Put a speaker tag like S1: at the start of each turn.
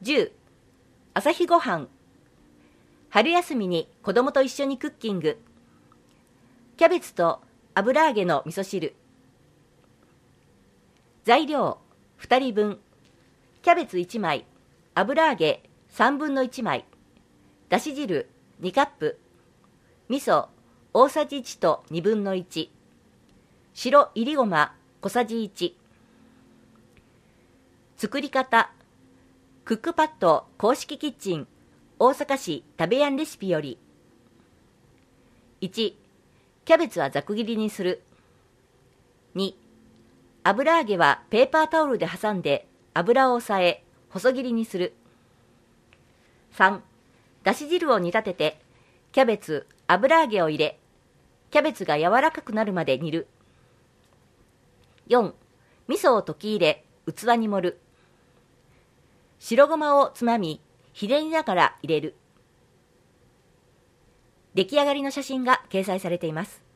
S1: 10、朝日ごはん。春休みに子供と一緒にクッキング。キャベツと油揚げの味噌汁。材料2人分。キャベツ1枚、油揚げ3分の1枚、だし汁2カップ、味噌大さじ1と2分の1、白いりごま小さじ1。作り方、クックパッド公式キッチン大阪市食べやんレシピより。1、キャベツはざく切りにする。2、油揚げはペーパータオルで挟んで油を抑え細切りにする。3、だし汁を煮立ててキャベツ、油揚げを入れ、キャベツが柔らかくなるまで煮る。4、味噌を溶き入れ器に盛る。白ごまをつまみひねりながら入れる。出来上がりの写真が掲載されています。